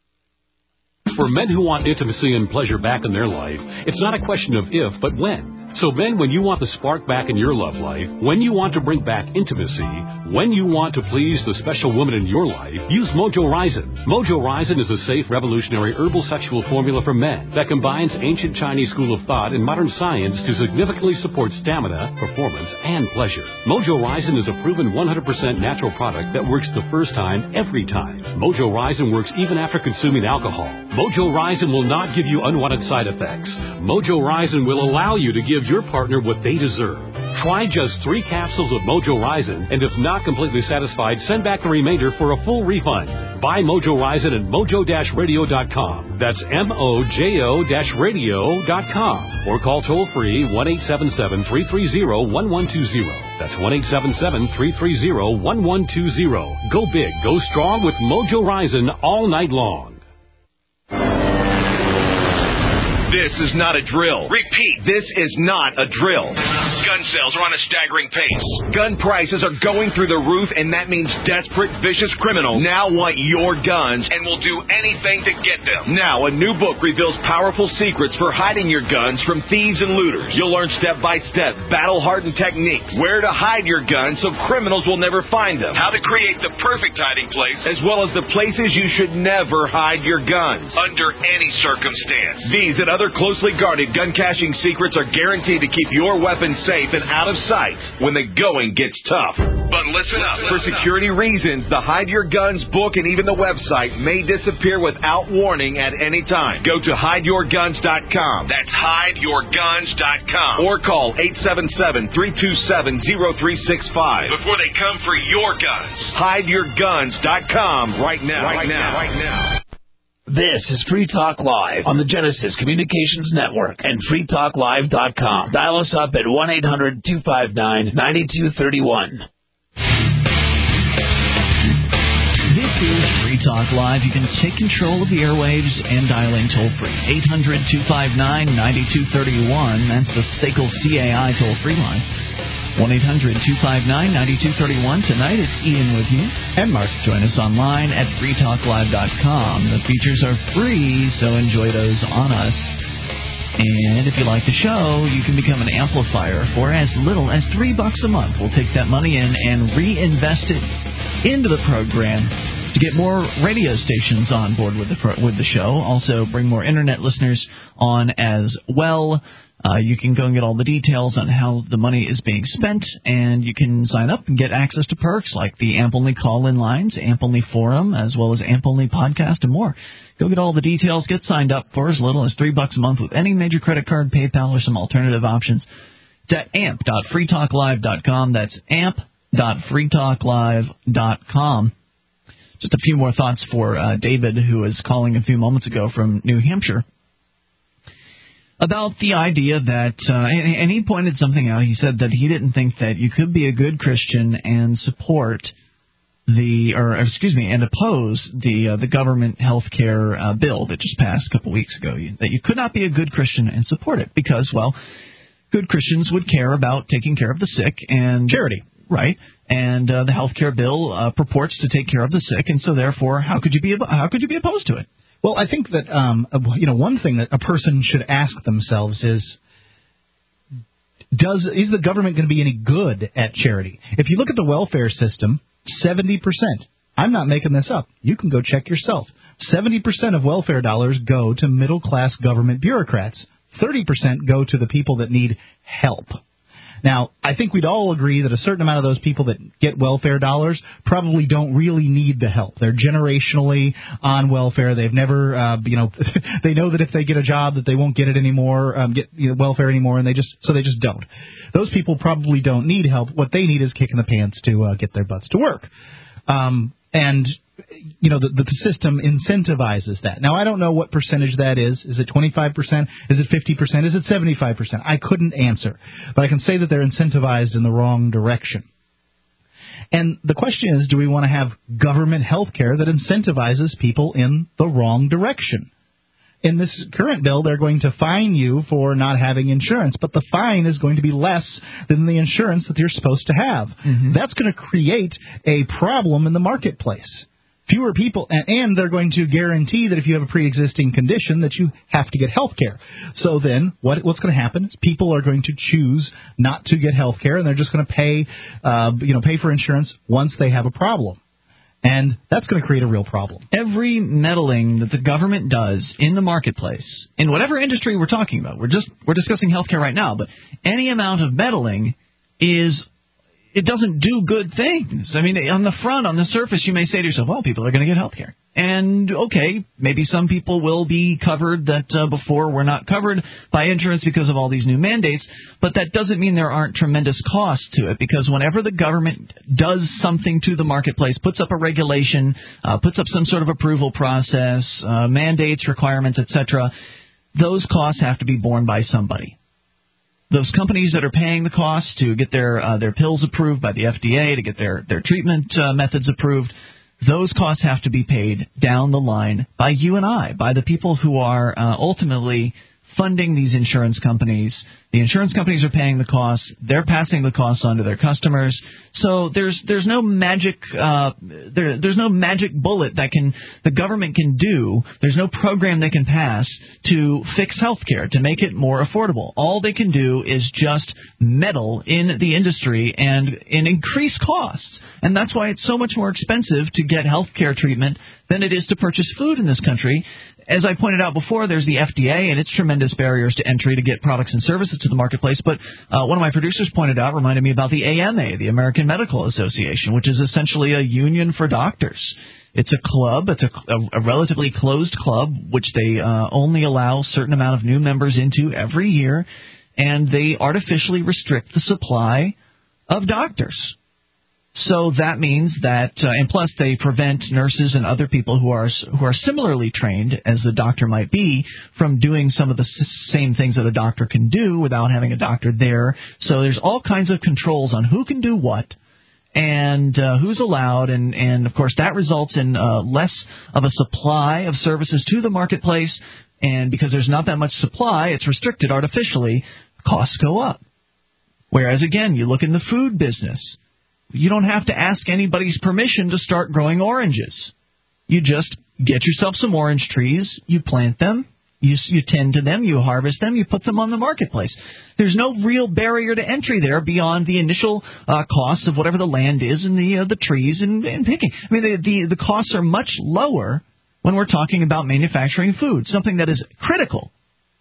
For men who want intimacy and pleasure back in their life, it's not a question of if, but when. So men, when you want the spark back in your love life, when you want to bring back intimacy, when you want to please the special woman in your life, use Mojo Rising. Mojo Rising is a safe, revolutionary herbal sexual formula for men that combines ancient Chinese school of thought and modern science to significantly support stamina, performance, and pleasure. Mojo Rising is a proven one hundred percent natural product that works the first time, every time. Mojo Rising works even after consuming alcohol. Mojo Rising will not give you unwanted side effects. Mojo Rising will allow you to give your partner what they deserve. Try just three capsules of Mojo Rising, and if not completely satisfied, send back the remainder for a full refund. Buy Mojo Rising at mojo dash radio dot com. That's M O J O radio dot com. Or call toll-free one eight seven seven, three three zero, one one two zero. That's one eight seven seven, three three zero, one one two zero. Go big, go strong with Mojo Rising all night long. This is not a drill. Repeat, this is not a drill. Gun sales are on a staggering pace. Gun prices are going through the roof, and that means desperate, vicious criminals now want your guns and will do anything to get them. Now, a new book reveals powerful secrets for hiding your guns from thieves and looters. You'll learn step-by-step, battle-hardened techniques, where to hide your guns so criminals will never find them, how to create the perfect hiding place, as well as the places you should never hide your guns, under any circumstance. These and other closely guarded gun caching secrets are guaranteed to keep your weapons safe and out of sight when the going gets tough. But listen up. For security reasons, the Hide Your Guns book and even the website may disappear without warning at any time. Go to hide your guns dot com. That's hide your guns dot com. Or call eight seven seven, three two seven, zero three six five before they come for your guns. hide your guns dot com right now. Right, right now. Right now. This is Free Talk Live on the Genesis Communications Network and free talk live dot com. Dial us up at one eight hundred, two five nine, nine two three one. This is Free Talk Live. You can take control of the airwaves and dial in toll-free. eight hundred, two five nine, nine two three one. That's the S A C L C A I toll-free line. one eight hundred, two five nine, nine two three one. Tonight, it's Ian with you. And Mark. Join us online at free talk live dot com. The features are free, so enjoy those on us. And if you like the show, you can become an amplifier for as little as three bucks a month. We'll take that money in and reinvest it into the program to get more radio stations on board with the pro- with the show. Also, bring more internet listeners on as well. Uh, you can go and get all the details on how the money is being spent, and you can sign up and get access to perks like the AMP-only call-in lines, AMP-only forum, as well as AMP-only podcast and more. Go get all the details. Get signed up for as little as three bucks a month with any major credit card, PayPal, or some alternative options. It's at amp dot free talk live dot com. That's amp dot free talk live dot com. Just a few more thoughts for uh, David, who was calling a few moments ago from New Hampshire, about the idea that, uh, and, and he pointed something out. He said that he didn't think that you could be a good Christian and support the, or, or excuse me, and oppose the uh, the government health care uh, bill that just passed a couple weeks ago. You, that you could not be a good Christian and support it because, well, good Christians would care about taking care of the sick and charity, right? And uh, the health care bill uh, purports to take care of the sick, and so therefore, how could you be how could you be opposed to it? Well, I think that, um, you know, one thing that a person should ask themselves is, does is the government going to be any good at charity? If you look at the welfare system, seventy percent, I'm not making this up, you can go check yourself, seventy percent of welfare dollars go to middle-class government bureaucrats, thirty percent go to the people that need help. Now, I think we'd all agree that a certain amount of those people that get welfare dollars probably don't really need the help. They're generationally on welfare. They've never, uh, you know, they know that if they get a job that they won't get it anymore, um, get you know, welfare anymore, and they just so they just don't. Those people probably don't need help. What they need is kick in the pants to uh, get their butts to work. Um, and you know, the, the system incentivizes that. Now, I don't know what percentage that is. Is it twenty-five percent? Is it fifty percent? Is it seventy-five percent? I couldn't answer. But I can say that they're incentivized in the wrong direction. And the question is, do we want to have government health care that incentivizes people in the wrong direction? In this current bill, they're going to fine you for not having insurance, but the fine is going to be less than the insurance that you're supposed to have. Mm-hmm. That's going to create a problem in the marketplace. fewer people, and, and they're going to guarantee that if you have a pre-existing condition that you have to get health care. So then what what's going to happen is people are going to choose not to get health care, and they're just going to pay, uh, you know, pay for insurance once they have a problem. And that's going to create a real problem. Every meddling that the government does in the marketplace, in whatever industry we're talking about, we're just we're discussing healthcare right now, but any amount of meddling is, it doesn't do good things. I mean, on the front, on the surface, you may say to yourself, well, people are going to get healthcare. And, okay, maybe some people will be covered that uh, before were not covered by insurance because of all these new mandates, but that doesn't mean there aren't tremendous costs to it, because whenever the government does something to the marketplace, puts up a regulation, uh, puts up some sort of approval process, uh, mandates, requirements, et cetera, those costs have to be borne by somebody. Those companies that are paying the cost to get their uh, their pills approved by the F D A, to get their, their treatment uh, methods approved, those costs have to be paid down the line by you and I, by the people who are uh, ultimately funding these insurance companies. The insurance companies are paying the costs. They're passing the costs on to their customers. So there's there's no magic uh, there, there's no magic bullet that can the government can do. There's no program they can pass to fix healthcare, to make it more affordable. All they can do is just meddle in the industry and, and increase costs. And that's why it's so much more expensive to get healthcare treatment than it is to purchase food in this country. As I pointed out before, there's the F D A and its tremendous barriers to entry to get products and services to the marketplace. But uh, one of my producers pointed out, reminded me about the A M A, the American Medical Association, which is essentially a union for doctors. It's a club. It's a, a, a relatively closed club, which they uh, only allow a certain amount of new members into every year, and they artificially restrict the supply of doctors. So that means that, uh, and plus they prevent nurses and other people who are who are similarly trained as the doctor might be from doing some of the s- same things that a doctor can do without having a doctor there. So there's all kinds of controls on who can do what and uh, who's allowed, and, and of course that results in uh, less of a supply of services to the marketplace, and because there's not that much supply, it's restricted artificially, costs go up. Whereas, again, you look in the food business. You don't have to ask anybody's permission to start growing oranges. You just get yourself some orange trees, you plant them, you, you tend to them, you harvest them, you put them on the marketplace. There's no real barrier to entry there beyond the initial uh, costs of whatever the land is and the uh, the trees and, and picking. I mean, the, the, the costs are much lower when we're talking about manufacturing food, something that is critical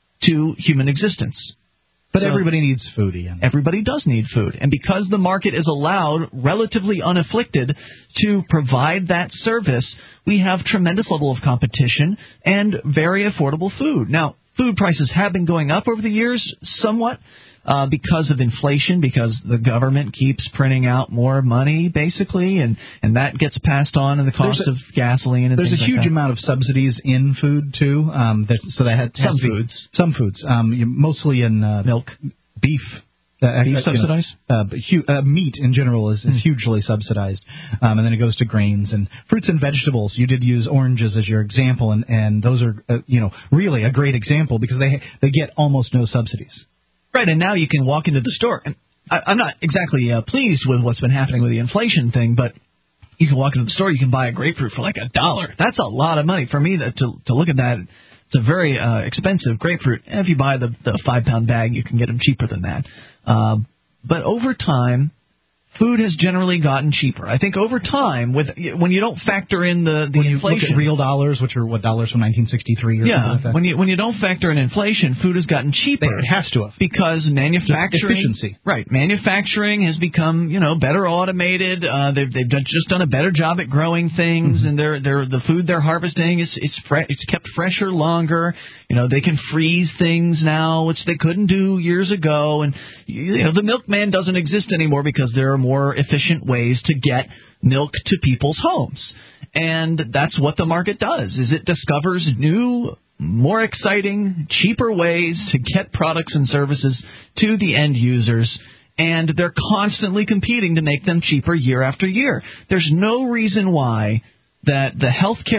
to human existence. But so everybody needs food, Ian. Everybody does need food. And because the market is allowed, relatively unafflicted, to provide that service, we have tremendous level of competition and very affordable food. Now, food prices have been going up over the years somewhat uh, because of inflation, because the government keeps printing out more money, basically, and, and that gets passed on in the cost a, of gasoline and There's things a like huge that. amount of subsidies in food, too. Um, that, so that had Some to be, foods. Some foods. Um, mostly in uh, milk. Beef. Uh, Beef uh, subsidized? You know, uh, hu- uh, meat in general is, is mm. hugely subsidized, um, and then it goes to grains and fruits and vegetables. You did use oranges as your example, and, and those are uh, you know really a great example because they they get almost no subsidies. Right, and now you can walk into the store, and I, I'm not exactly uh, pleased with what's been happening with the inflation thing, but you can walk into the store, you can buy a grapefruit for like a dollar. That's a lot of money for me to to, to look at that. It's a very uh, expensive grapefruit. And if you buy the, the five-pound bag, you can get them cheaper than that. Uh, but over time, food has generally gotten cheaper. I think over time, with when you don't factor in the, the when you inflation, look at real dollars, which are what dollars from nineteen sixty-three or yeah, something like that. when you when you don't factor in inflation, food has gotten cheaper. It has to have because manufacturing efficiency. Right, manufacturing has become you know better automated. Uh, they've they've done, just done a better job at growing things, mm-hmm. and they're they're the food they're harvesting is it's fre- it's kept fresher longer. You know they can freeze things now, which they couldn't do years ago, and you know the milkman doesn't exist anymore because there are more efficient ways to get milk to people's homes. And that's what the market does, is it discovers new, more exciting, cheaper ways to get products and services to the end users, and they're constantly competing to make them cheaper year after year. There's no reason why that the healthcare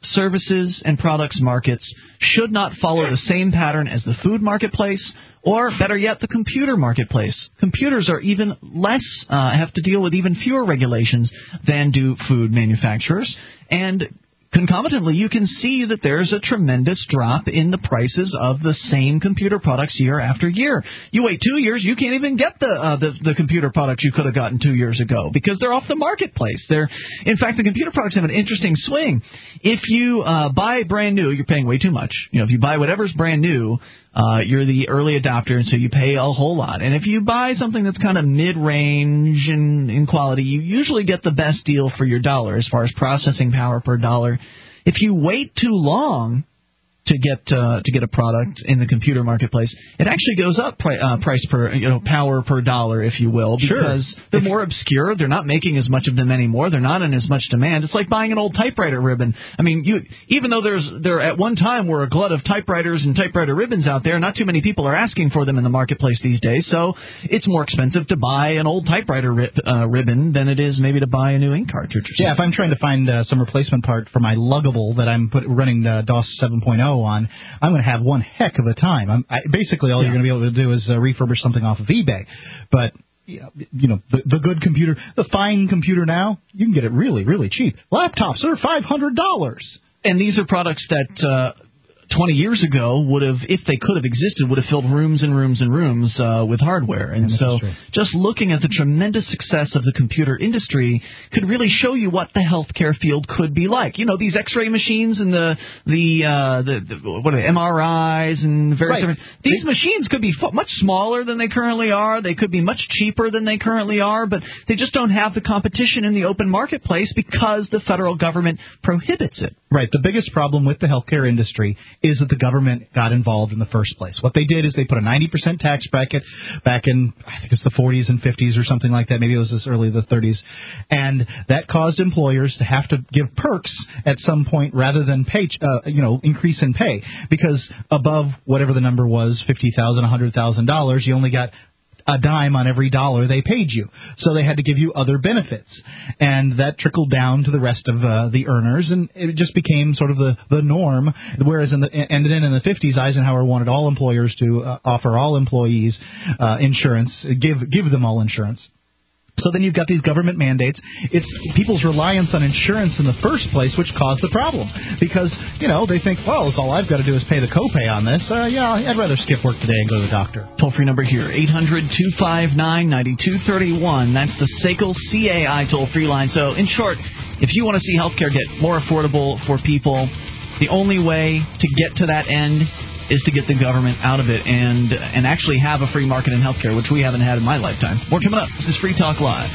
services, and products markets should not follow the same pattern as the food marketplace, or, better yet, the computer marketplace. Computers are even less, uh, have to deal with even fewer regulations than do food manufacturers, and concomitantly, you can see that there's a tremendous drop in the prices of the same computer products year after year. You wait two years, you can't even get the uh, the, the computer products you could have gotten two years ago because they're off the marketplace. They're, in fact, the computer products have an interesting swing. If you uh, buy brand new, you're paying way too much. You know, if you buy whatever's brand new, uh, you're the early adopter, and so you pay a whole lot. And if you buy something that's kind of mid-range in, in quality, you usually get the best deal for your dollar as far as processing power per dollar. If you wait too long to get uh, to get a product in the computer marketplace, it actually goes up pri- uh, price per you know power per dollar, if you will, because sure. they're more obscure. They're not making as much of them anymore. They're not in as much demand. It's like buying an old typewriter ribbon. I mean, you even though there's there at one time were a glut of typewriters and typewriter ribbons out there, not too many people are asking for them in the marketplace these days. So it's more expensive to buy an old typewriter rib, uh, ribbon than it is maybe to buy a new ink cartridge. Or yeah, if I'm trying to find uh, some replacement part for my luggable that I'm put, running uh, DOS seven point oh on, I'm going to have one heck of a time. I'm, I, basically, all yeah. you're going to be able to do is uh, refurbish something off of eBay. But, you know, you know the, the good computer, the fine computer now, you can get it really, really cheap. Laptops are five hundred dollars. And these are products that uh, twenty years ago would have, if they could have existed, would have filled rooms and rooms and rooms uh, with hardware. And, and so just looking at the tremendous success of the computer industry could really show you what the healthcare field could be like. You know, these X-ray machines and the the uh, the, the what are they, M R Is and various right. different. These they, machines could be much smaller than they currently are. They could be much cheaper than they currently are, but they just don't have the competition in the open marketplace because the federal government prohibits it. Right. The biggest problem with the healthcare industry is that the government got involved in the first place. What they did is they put a ninety percent tax bracket back in, I think it's the forties and fifties or something like that. Maybe it was as early as the thirties. And that caused employers to have to give perks at some point rather than pay, uh, you know, increase in pay. Because above whatever the number was, fifty thousand dollars, one hundred thousand dollars, you only got a dime on every dollar they paid you. So they had to give you other benefits. And that trickled down to the rest of uh, the earners, and it just became sort of the, the norm. Whereas in the and then in the fifties, Eisenhower wanted all employers to uh, offer all employees uh, insurance, give give them all insurance. So then you've got these government mandates. It's people's reliance on insurance in the first place which caused the problem. Because, you know, they think, well, it's all I've got to do is pay the copay on this. Uh, yeah, I'd rather skip work today and go to the doctor. Toll-free number here, eight hundred, two five nine, nine two three one. That's the S A C L C A I toll-free line. So, in short, if you want to see health care get more affordable for people, the only way to get to that end is to get the government out of it and and actually have a free market in healthcare, which we haven't had in my lifetime. More coming up. This is Free Talk Live.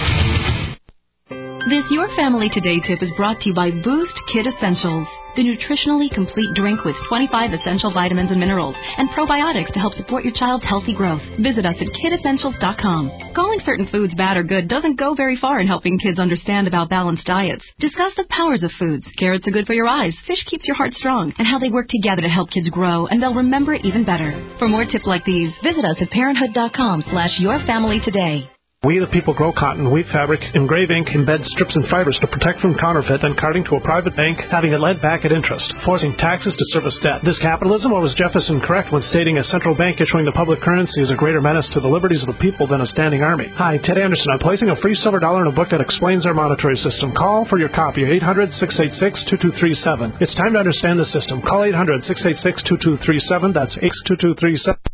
This Your Family Today tip is brought to you by Boost Kid Essentials, the nutritionally complete drink with twenty-five essential vitamins and minerals and probiotics to help support your child's healthy growth. Visit us at kid essentials dot com. Calling certain foods bad or good doesn't go very far in helping kids understand about balanced diets. Discuss the powers of foods. Carrots are good for your eyes, fish keeps your heart strong, and how they work together to help kids grow, and they'll remember it even better. For more tips like these, visit us at parenthood dot com slash your family today. We the people grow cotton, weave fabric, engrave ink, embed strips and fibers to protect from counterfeit, then carting to a private bank, having it lent back at interest, forcing taxes to service debt. This capitalism, or was Jefferson correct when stating a central bank issuing the public currency is a greater menace to the liberties of the people than a standing army? Hi, Ted Anderson. I'm placing a free silver dollar in a book that explains our monetary system. Call for your copy, eight hundred, six eight six, two two three seven. It's time to understand the system. Call eight hundred, six eight six, two two three seven. That's eight two two three seven.